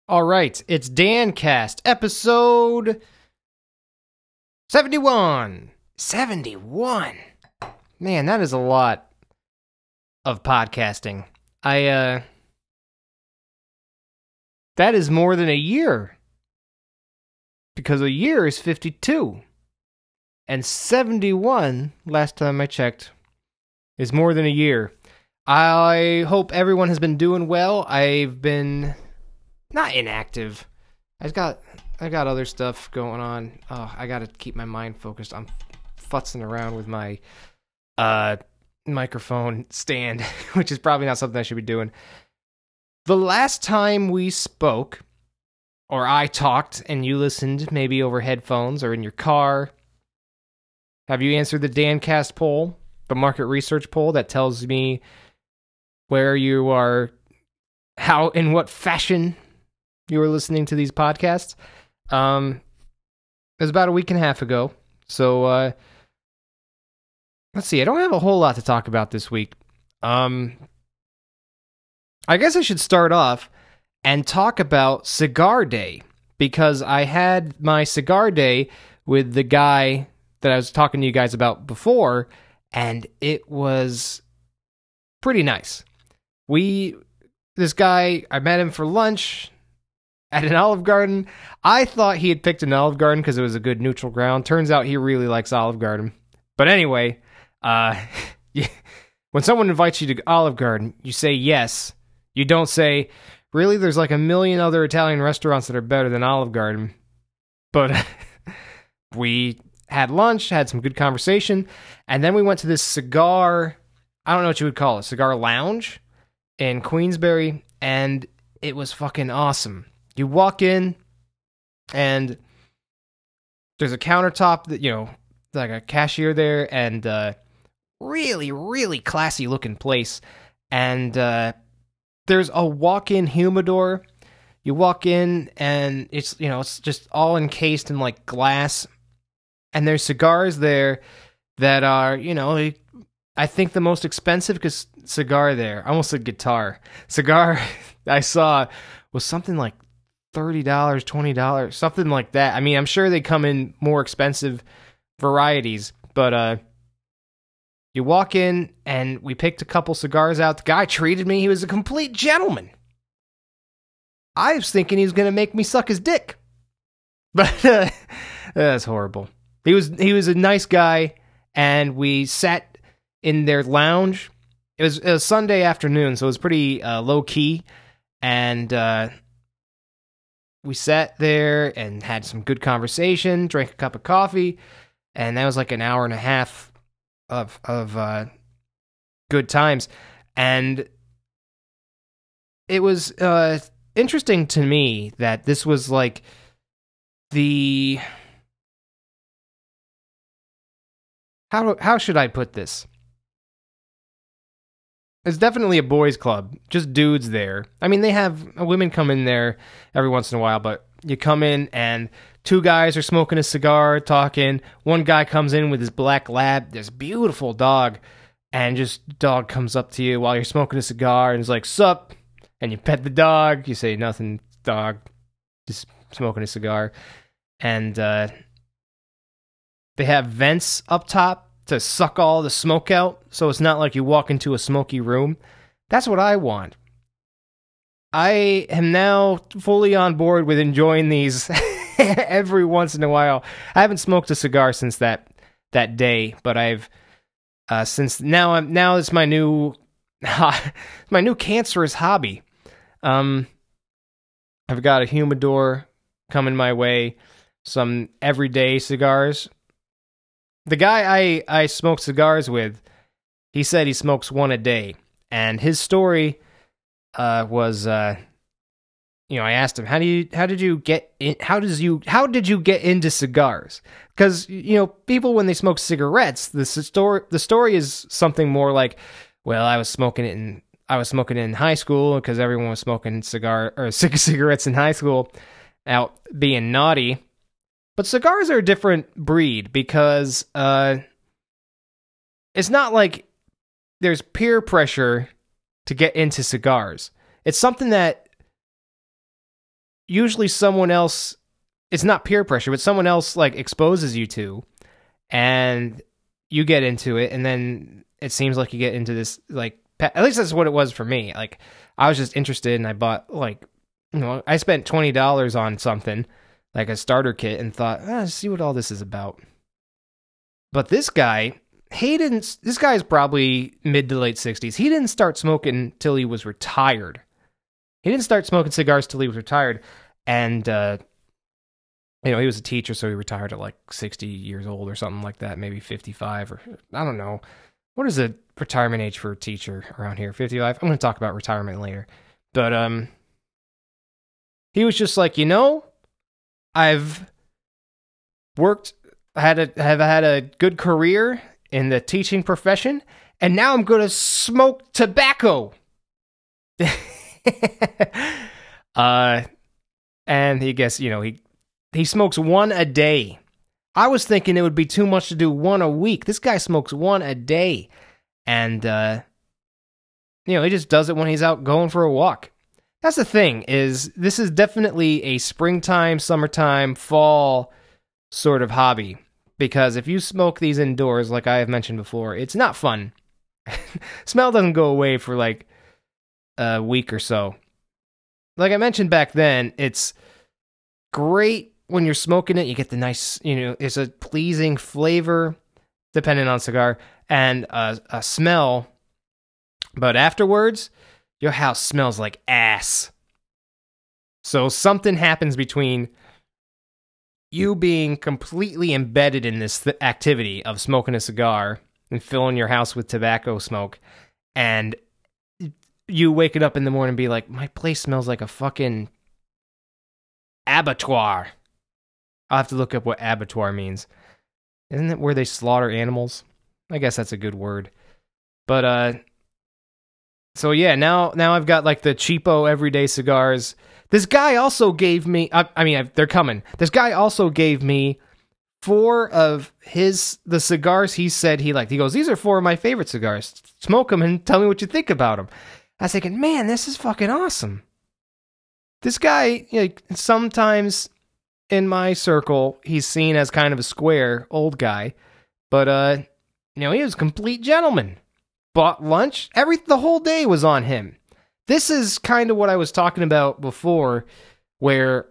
All right, it's DanCast, episode 71. 71. Man, that is a lot of podcasting. That is more than a year. Because a year is 52. And 71, last time I checked, is more than a year. I hope everyone has been doing well. I've been not inactive. I got other stuff going on. Oh, I gotta keep my mind focused. I'm futzing around with my microphone stand, which is probably not something I should be doing. The last time we spoke, or I talked and you listened, maybe over headphones or in your car, have you answered the DanCast poll, the market research poll that tells me where you are, how, in what fashion you were listening to these podcasts? It was about a week and a half ago. So, let's see. I don't have a whole lot to talk about this week. I guess I should start off and talk about Cigar Day, because I had my Cigar Day with the guy that I was talking to you guys about before, and it was pretty nice. This guy, I met him for lunch at an Olive Garden. I thought he had picked an Olive Garden because it was a good neutral ground. Turns out he really likes Olive Garden. But anyway, when someone invites you to Olive Garden, you say yes. You don't say, really, there's like a million other Italian restaurants that are better than Olive Garden. But we had lunch, had some good conversation, and then we went to this cigar, I don't know what you would call it, cigar lounge in Queensbury, and it was fucking awesome. You walk in, and there's a countertop that, like a cashier there, and really, really classy looking place. And there's a walk-in humidor. You walk in, and it's just all encased in like glass. And there's cigars there that are, I think the most expensive cigar there, I almost said guitar. Cigar I saw was something like $30, $20, something like that. I mean, I'm sure they come in more expensive varieties, but you walk in and we picked a couple cigars out. The guy treated me. He was a complete gentleman. I was thinking he was going to make me suck his dick. But that's horrible. He was a nice guy, and we sat in their lounge. It was a Sunday afternoon, so it was pretty low-key, and we sat there and had some good conversation, drank a cup of coffee, and that was like an hour and a half of good times. And it was interesting to me that this was like the... How should I put this? It's definitely a boys' club, just dudes there. I mean, they have women come in there every once in a while, but you come in and two guys are smoking a cigar, talking. One guy comes in with his black lab, this beautiful dog, and just dog comes up to you while you're smoking a cigar and is like, "Sup?" And you pet the dog. You say, "Nothing, dog. Just smoking a cigar." And they have vents up top to suck all the smoke out, so it's not like you walk into a smoky room. That's what I want. I am now fully on board with enjoying these every once in a while. I haven't smoked a cigar since that day, but I've since now it's my new my new cancerous hobby. I've got a humidor coming my way, some everyday cigars. The guy I smoke cigars with, he said he smokes one a day, and his story was, I asked him, how did you get into cigars? Because people, when they smoke cigarettes, the story is something more like, well, I was smoking it in high school because everyone was smoking cigarettes in high school, out being naughty. But cigars are a different breed because it's not like there's peer pressure to get into cigars. It's something that usually someone else, it's not peer pressure, but someone else like exposes you to, and you get into it, and then it seems like you get into this, like, at least that's what it was for me. Like, I was just interested, and I bought, like, I spent $20 on something, like a starter kit, and thought, see what all this is about. But this guy, this guy's probably mid to late 60s. He didn't start smoking till he was retired. He didn't start smoking cigars till he was retired. And, he was a teacher, so he retired at like 60 years old or something like that, maybe 55, or I don't know. What is the retirement age for a teacher around here? 55? I'm going to talk about retirement later. But he was just like, I've have had a good career in the teaching profession, and now I'm going to smoke tobacco. And he guess, he smokes one a day. I was thinking it would be too much to do one a week. This guy smokes one a day. And, he just does it when he's out going for a walk. That's the thing, is this is definitely a springtime, summertime, fall sort of hobby. Because if you smoke these indoors, like I have mentioned before, it's not fun. Smell doesn't go away for like a week or so. Like I mentioned back then, it's great when you're smoking it. You get the nice, it's a pleasing flavor, depending on cigar, and a smell. But afterwards, your house smells like ass. So something happens between you being completely embedded in this activity of smoking a cigar and filling your house with tobacco smoke, and you waking up in the morning and be like, my place smells like a fucking abattoir. I'll have to look up what abattoir means. Isn't it where they slaughter animals? I guess that's a good word. But, so yeah, now I've got like the cheapo everyday cigars. This guy also gave me, they're coming. This guy also gave me 4 of the cigars he said he liked. He goes, these are 4 of my favorite cigars. Smoke them and tell me what you think about them. I was thinking, man, this is fucking awesome. This guy, sometimes in my circle, he's seen as kind of a square old guy, but he was a complete gentleman. Bought lunch, the whole day was on him. This is kind of what I was talking about before, where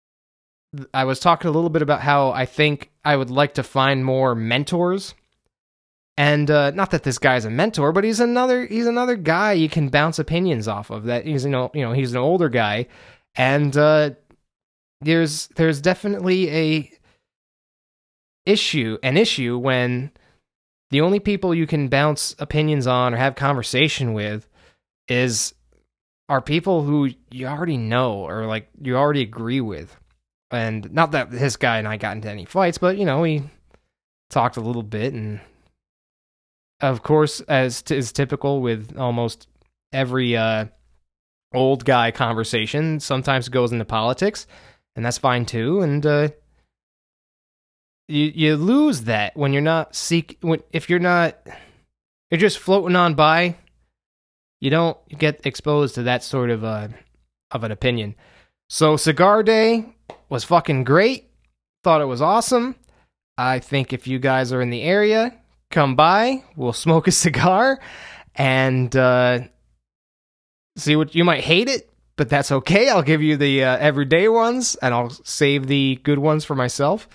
I was talking a little bit about how I think I would like to find more mentors. And not that this guy's a mentor, but he's another guy you can bounce opinions off of. That he's he's an older guy, and there's definitely an issue when the only people you can bounce opinions on or have conversation with are people who you already know or like you already agree with. And not that this guy and I got into any fights, but we talked a little bit, and of course, as is typical with almost every old guy conversation, sometimes it goes into politics, and that's fine too. And you lose that when you're not if you're just floating on by. You don't get exposed to that sort of an opinion. So Cigar Day was fucking great. Thought it was awesome. I think if you guys are in the area, come by. We'll smoke a cigar and see what you might hate it, but that's okay. I'll give you the everyday ones, and I'll save the good ones for myself.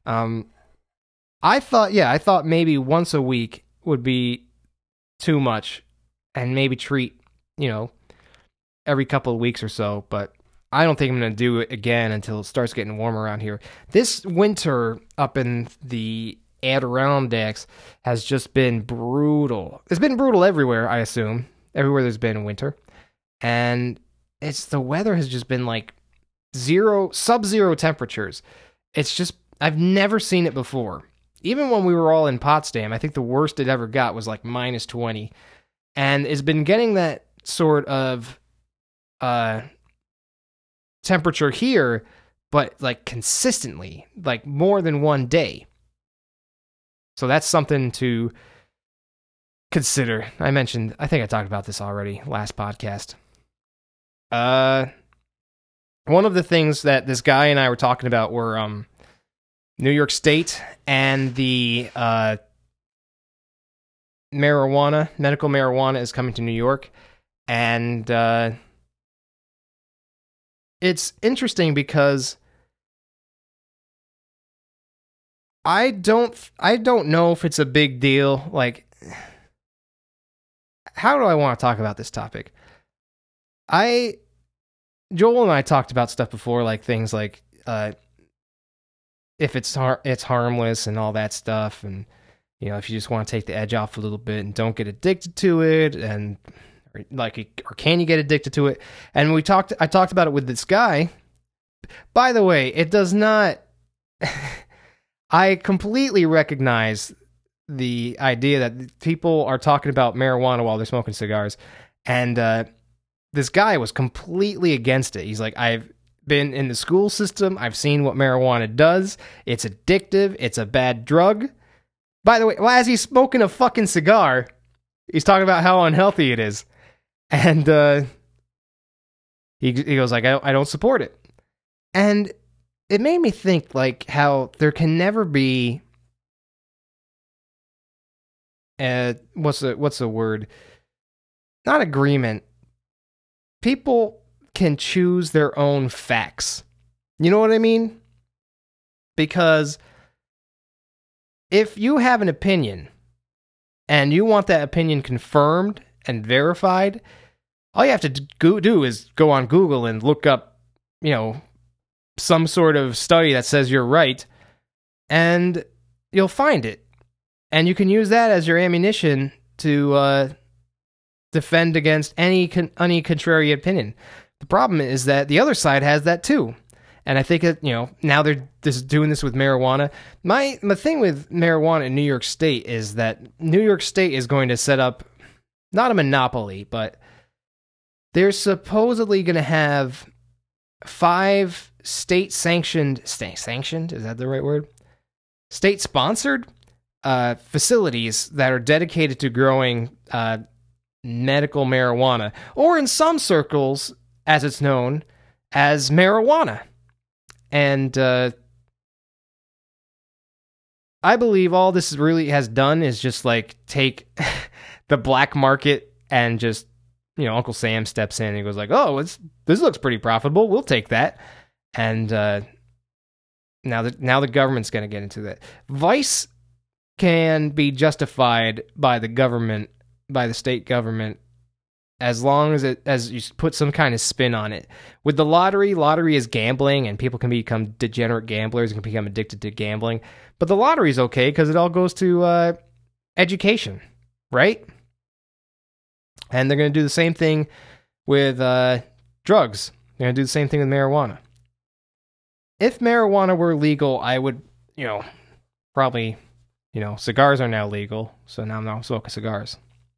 I thought maybe once a week would be too much. And maybe treat, every couple of weeks or so. But I don't think I'm going to do it again until it starts getting warmer around here. This winter up in the Adirondacks has just been brutal. It's been brutal everywhere, I assume. Everywhere there's been winter. And the weather has just been like sub-zero temperatures. It's just, I've never seen it before. Even when we were all in Potsdam, I think the worst it ever got was like minus 20. And it's been getting that sort of temperature here, but like consistently, like more than one day. So that's something to consider. I think I talked about this already last podcast. one of the things that this guy and I were talking about were New York State and the medical marijuana is coming to New York. And it's interesting because I don't know if it's a big deal. Like, how do I want to talk about this topic? Joel and I talked about stuff before, like things like if it's harmless and all that stuff, and if you just want to take the edge off a little bit and don't get addicted to it, and or can you get addicted to it? And I talked about it with this guy. By the way, it does not. I completely recognize the idea that people are talking about marijuana while they're smoking cigars, and this guy was completely against it. He's like, I've been in the school system. I've seen what marijuana does. It's addictive. It's a bad drug. By the way, as he's smoking a fucking cigar, he's talking about how unhealthy it is. And he goes like, I don't support it. And it made me think like how there can never be what's the word? Not agreement. People can choose their own facts. You know what I mean? Because if you have an opinion and you want that opinion confirmed and verified, all you have to do is go on Google and look up, some sort of study that says you're right, and you'll find it. And you can use that as your ammunition to defend against any contrary opinion. The problem is that the other side has that too. And I think that, now they're just doing this with marijuana. My thing with marijuana in New York State is that New York State is going to set up, not a monopoly, but they're supposedly going to have 5 state-sanctioned, is that the right word? State-sponsored facilities that are dedicated to growing medical marijuana, or in some circles, as it's known, as marijuana. And I believe all this really has done is just like take the black market and just, Uncle Sam steps in and he goes like, oh, this looks pretty profitable. We'll take that. And now the government's going to get into that. Vice can be justified by the government, by the state government, as long as you put some kind of spin on it. With the lottery is gambling, and people can become degenerate gamblers and can become addicted to gambling. But the lottery's okay because it all goes to education, right? And they're going to do the same thing with drugs. They're going to do the same thing with marijuana. If marijuana were legal, I would, probably, cigars are now legal, so now I'm not smoking cigars.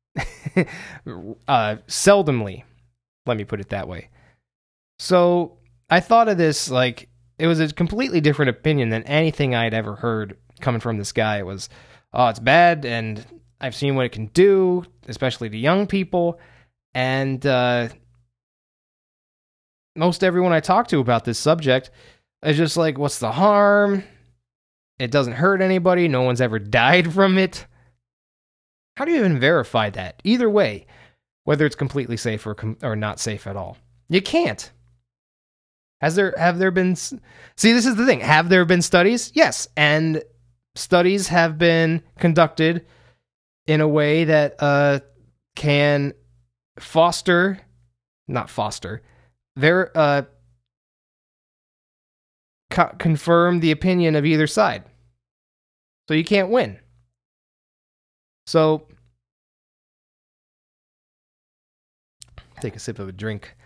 Seldomly, let me put it that way. So I thought of this like it was a completely different opinion than anything I'd ever heard coming from this guy. It was, oh, it's bad, and I've seen what it can do, especially to young people. And most everyone I talk to about this subject is just like, what's the harm? It doesn't hurt anybody. No one's ever died from it. How do you even verify that? Either way, whether it's completely safe or not safe at all. You can't. Have there been... See, this is the thing. Have there been studies? Yes. And studies have been conducted in a way that can confirm the opinion of either side. So you can't win. So, take a sip of a drink.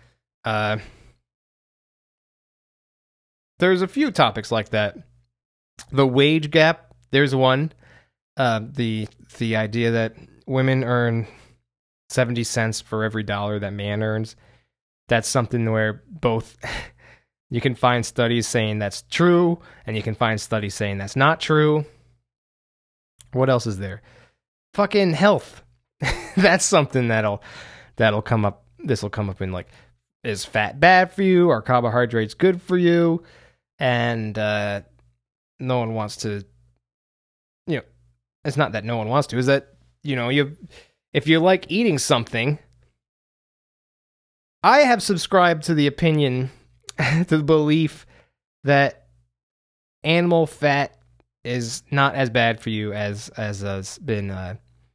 There's a few topics like that. The wage gap, there's one. The idea that women earn 70 cents for every dollar that man earns. That's something where both you can find studies saying that's true, and you can find studies saying that's not true. What else is there? Fucking health. That's something that'll come up. This will come up in like is fat bad for you? Are carbohydrates good for you? And no one wants to, it's not that no one wants to, is that, if you like eating something, I have subscribed to the opinion, to the belief that animal fat is not as bad for you as has been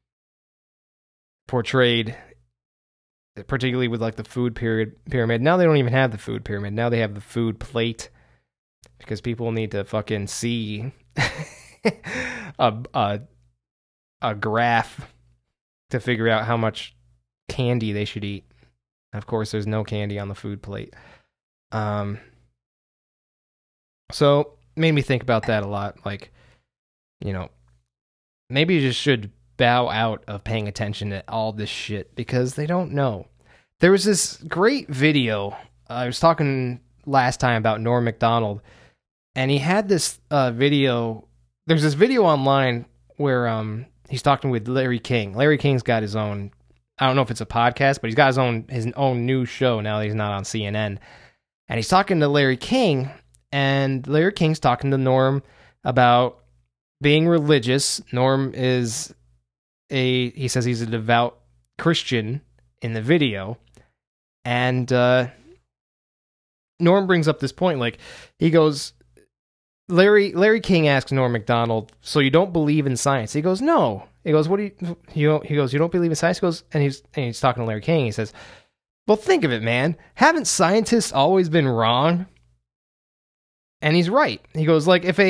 portrayed, particularly with like the food pyramid. Now they don't even have the food pyramid. Now they have the food plate, because people need to fucking see a graph to figure out how much candy they should eat. Of course, there's no candy on the food plate. So made me think about that a lot. Like, maybe you just should bow out of paying attention to all this shit, because they don't know. There was this great video. I was talking last time about Norm Macdonald, and he had this video. There's this video online where he's talking with Larry King. Larry King's got his own, I don't know if it's a podcast, but he's got his own new show now that he's not on CNN. And he's talking to Larry King, and Larry King's talking to Norm about being religious. Norm he says he's a devout Christian in the video. And Norm brings up this point, like, he goes, Larry King asks Norm Macdonald, so you don't believe in science? He goes, no. He goes, what do you he goes, you don't believe in science? He goes, and he's talking to Larry King. He says, well, think of it, man. Haven't scientists always been wrong? And he's right. He goes, like, if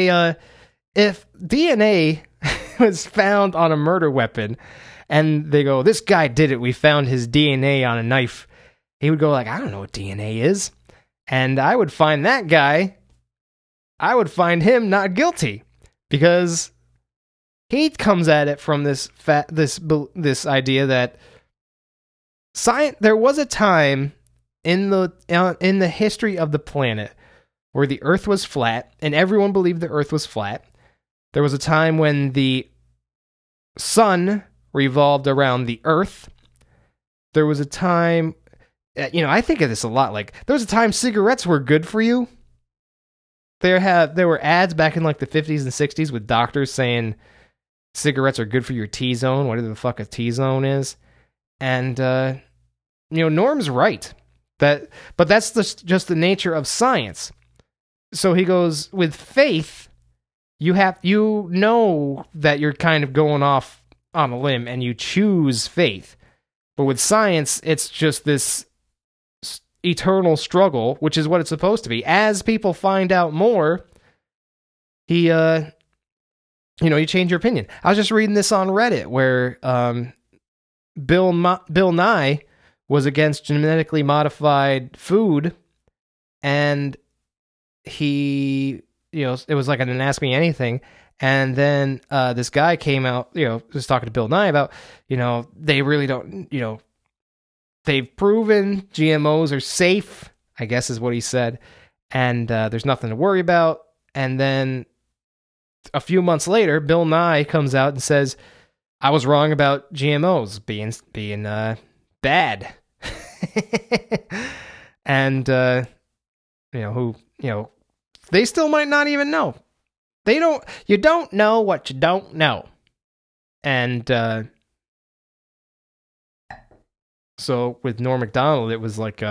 DNA was found on a murder weapon, and they go, this guy did it, we found his DNA on a knife, he would go like, I don't know what DNA is. And I would find that guy, I would find him not guilty, because he comes at it from this idea that science. There was a time in the history of the planet where the Earth was flat, and everyone believed the Earth was flat. There was a time when the sun revolved around the Earth. There was a time, I think of this a lot. Like, there was a time cigarettes were good for you. There were ads back in like the 50s and 60s with doctors saying cigarettes are good for your T-zone, whatever the fuck a T-zone is. And Norm's right. But that's just the nature of science. So he goes, with faith, you know that you're kind of going off on a limb and you choose faith. But with science, it's just this eternal struggle, which is what it's supposed to be. As people find out more, you change your opinion. I was just reading this on Reddit where Bill Nye was against genetically modified food, and he, it was like an Ask Me Anything, and then this guy came out, was talking to Bill Nye about, they really don't, they've proven GMOs are safe, I guess is what he said, and there's nothing to worry about. And then a few months later, Bill Nye comes out and says, I was wrong about GMOs being bad. And they still might not even know. You don't know what you don't know. And so with Norm Macdonald, it was like,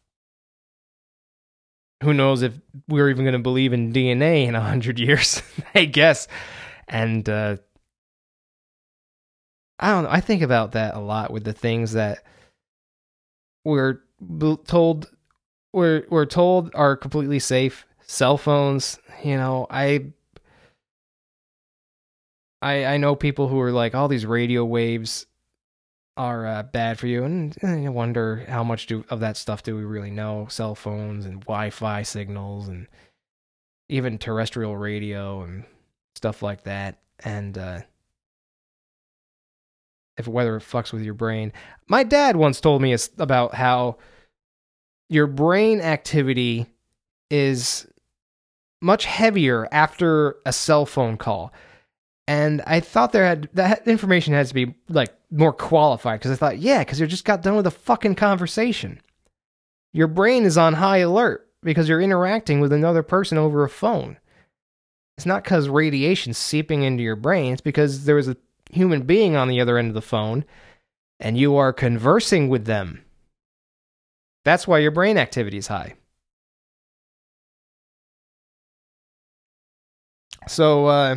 who knows if we're even going to believe in DNA in 100 years, I guess. And I don't know. I think about that a lot with the things that we're told are completely safe. Cell phones, I know people who are like, all these radio waves are bad for you, and I wonder how much of that stuff do we really know? Cell phones and Wi-Fi signals and even terrestrial radio and stuff like that. And whether it fucks with your brain. My dad once told me about how your brain activity is much heavier after a cell phone call. And I thought that information had to be like more qualified, because I thought, yeah, because you just got done with a fucking conversation. Your brain is on high alert because you're interacting with another person over a phone. It's not because radiation's seeping into your brain. It's because there was a human being on the other end of the phone, and you are conversing with them. That's why your brain activity is high. So,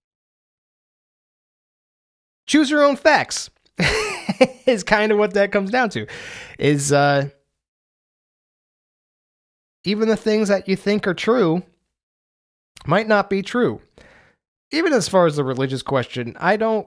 choose your own facts is kind of what that comes down to. Is even the things that you think are true might not be true. Even as far as the religious question, I don't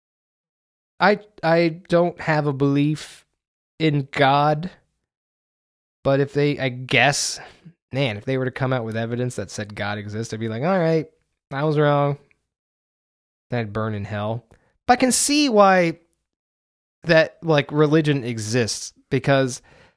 have a belief in God, but if they were to come out with evidence that said God exists, I'd be like, all right, I was wrong. Then I'd burn in hell. But I can see why that, like, religion exists, because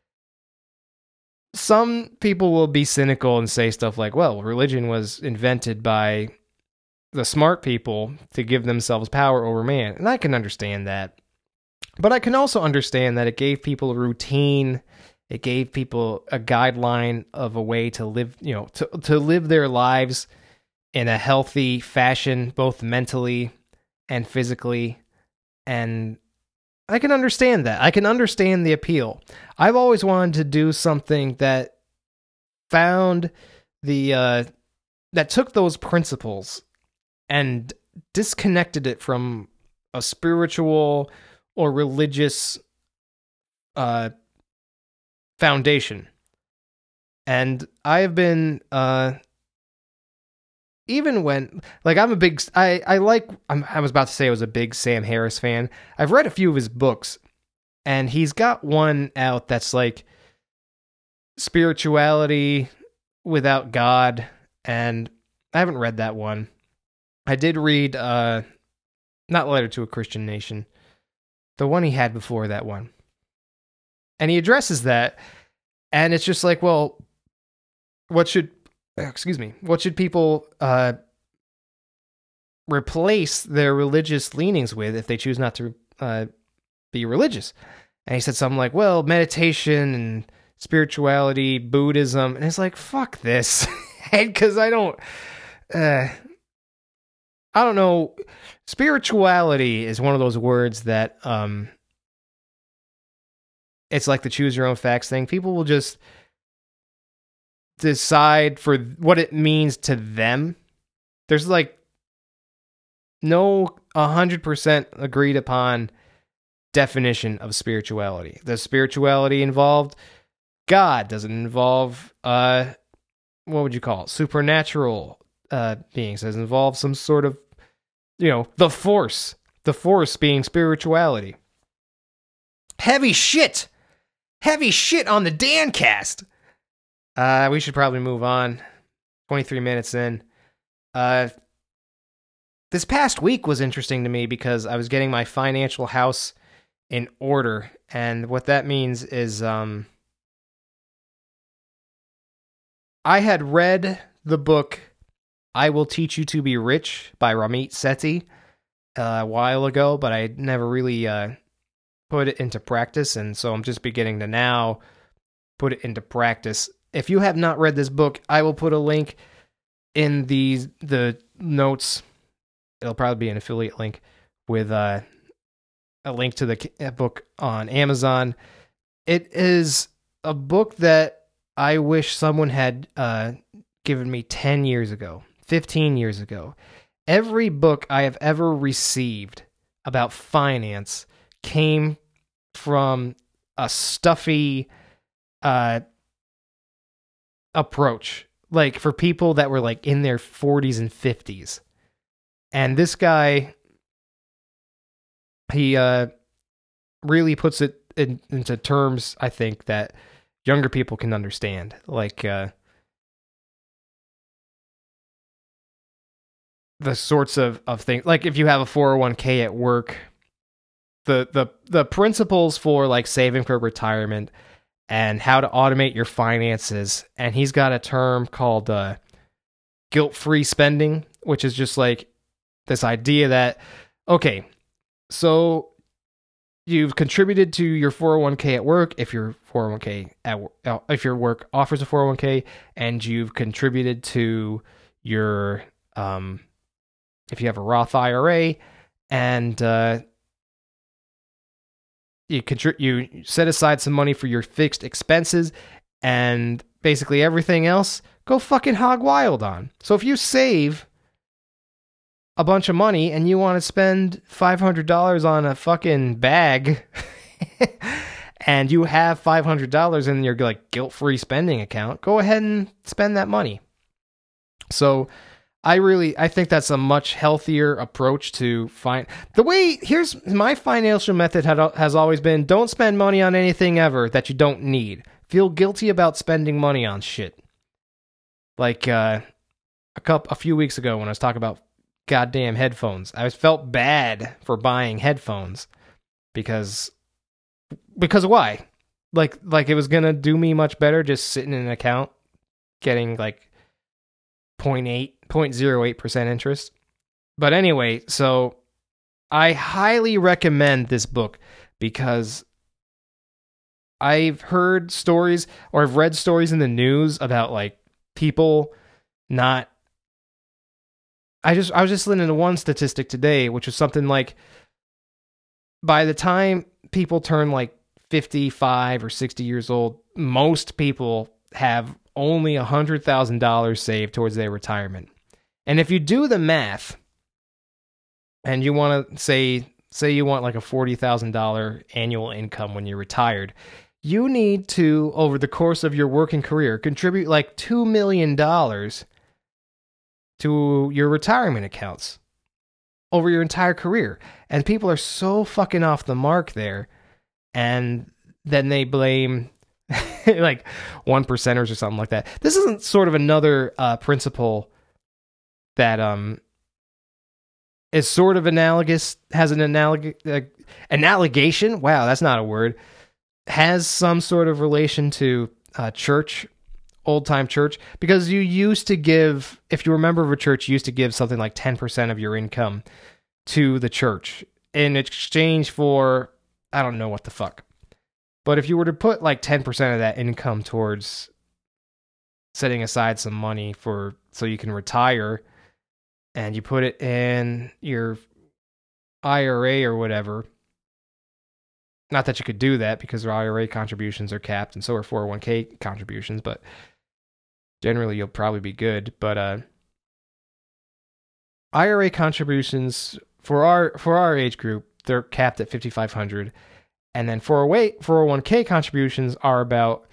some people will be cynical and say stuff like, well, religion was invented by the smart people to give themselves power over man. And I can understand that. But I can also understand that it gave people a routine. It gave people a guideline of a way to live, to live their lives in a healthy fashion, both mentally and physically. And I can understand that. I can understand the appeal. I've always wanted to do something that found that took those principles and disconnected it from a spiritual or religious foundation. And I have been even when, like, I was about to say I was a big Sam Harris fan. I've read a few of his books, and he's got one out that's like spirituality without God, and I haven't read that one. I did read not Letter to a Christian Nation, the one he had before that one. And he addresses that, and it's just like, well, what should people replace their religious leanings with if they choose not to be religious? And he said something like, well, meditation and spirituality, Buddhism. And it's like, fuck this. Because I don't know. Spirituality is one of those words that it's like the choose your own facts thing. People will just decide for what it means to them. There's like no 100% agreed upon definition of spirituality. Does spirituality involve God? Does it involve what would you call it? Supernatural beings? Does it involve some sort of, the force being spirituality? Heavy shit on the Dancast. We should probably move on. 23 minutes in. This past week was interesting to me because I was getting my financial house in order. And what that means is I had read the book I Will Teach You to Be Rich by Ramit Sethi a while ago, but I never really put it into practice. And so I'm just beginning to now put it into practice. If you have not read this book, I will put a link in the notes. It'll probably be an affiliate link with a link to the book on Amazon. It is a book that I wish someone had given me 10 years ago, 15 years ago. Every book I have ever received about finance came from a stuffy approach, like for people that were like in their 40s and 50s. And this guy, he really puts it into terms, I think, that younger people can understand. Like the sorts of things, like if you have a 401k at work, the principles for like saving for retirement and how to automate your finances. And he's got a term called guilt-free spending, which is just like this idea that, okay, so you've contributed to your 401k at work if your 401k if your work offers a 401k, and you've contributed to your if you have a Roth IRA, and you set aside some money for your fixed expenses, and basically everything else go fucking hog wild on. So if you save a bunch of money and you want to spend $500 on a fucking bag and you have $500 in your like guilt-free spending account, go ahead and spend that money. So I think that's a much healthier approach to here's my financial method has always been: don't spend money on anything ever that you don't need. Feel guilty about spending money on shit. Like a few weeks ago when I was talking about goddamn headphones, I felt bad for buying headphones because why? Like it was gonna do me much better just sitting in an account getting like 0.08% interest. But anyway, so I highly recommend this book because I've heard stories, or I've read stories in the news about like people not. I was just listening to one statistic today, which was something like by the time people turn like 55 or 60 years old, most people have only $100,000 saved towards their retirement. And if you do the math, and you want to say you want like a $40,000 annual income when you're retired, you need to, over the course of your working career, contribute like $2 million to your retirement accounts over your entire career. And people are so fucking off the mark there. And then they blame like 1%ers or something like that. This isn't sort of another principle that is sort of analogous, has an analogation. Wow, that's not a word. Has some sort of relation to church, old-time church, because you used to give, if you're a member of a church, you used to give something like 10% of your income to the church in exchange for, I don't know what the fuck. But if you were to put like 10% of that income towards setting aside some money so you can retire, and you put it in your IRA or whatever, not that you could do that because their IRA contributions are capped and so are 401k contributions, but generally you'll probably be good. But IRA contributions for our age group, they're capped at $5,500. And then 401k contributions are about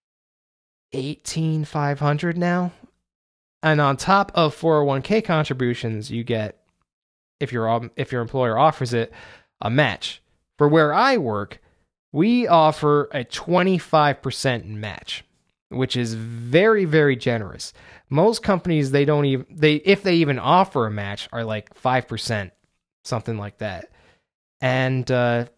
$18,500 now. And on top of 401k contributions, you get, if your employer offers it, a match. For where I work, we offer a 25% match, which is very, very generous. Most companies, if they even offer a match, are like 5%, something like that. And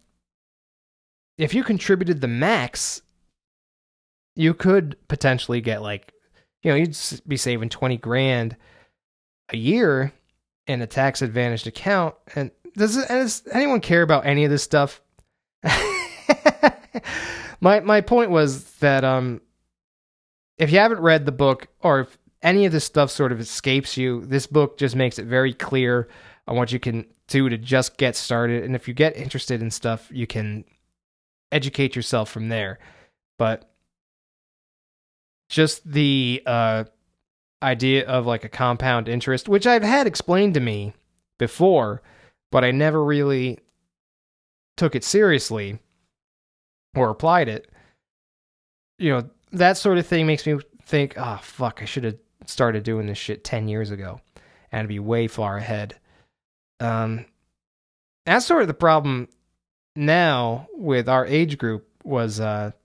if you contributed the max, you could potentially get like, you'd be saving $20,000 a year in a tax advantaged account. And does anyone care about any of this stuff? My point was that if you haven't read the book, or if any of this stuff sort of escapes you, this book just makes it very clear on what you can do to just get started. And if you get interested in stuff, you can educate yourself from there. But just the idea of like a compound interest, which I've had explained to me before, but I never really took it seriously or applied it. That sort of thing makes me think, oh, fuck, I should have started doing this shit 10 years ago and I'd be way far ahead. That's sort of the problem now with our age group was,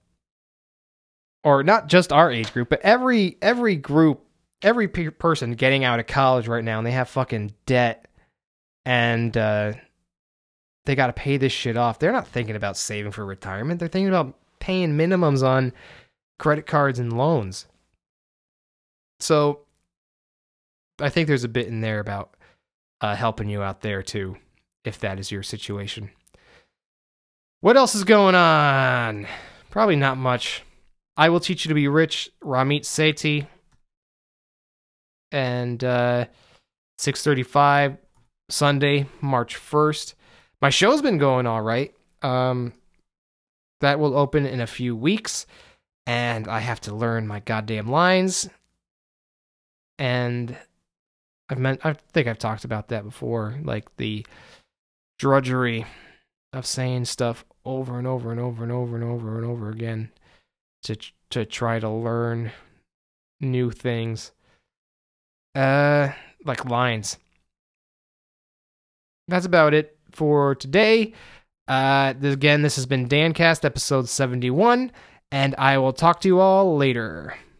or not just our age group, but every group, every person getting out of college right now, and they have fucking debt, and they got to pay this shit off. They're not thinking about saving for retirement. They're thinking about paying minimums on credit cards and loans. So I think there's a bit in there about helping you out there too, if that is your situation. What else is going on? Probably not much. I Will Teach You to Be Rich, Ramit Sethi. And 6:35 Sunday, March 1st. My show's been going all right. That will open in a few weeks, and I have to learn my goddamn lines. And I think I've talked about that before, like the drudgery of saying stuff over and over and over and over and over and over again to try to learn new things. Like lines. That's about it for today. This has been DanCast episode 71, and I will talk to you all later.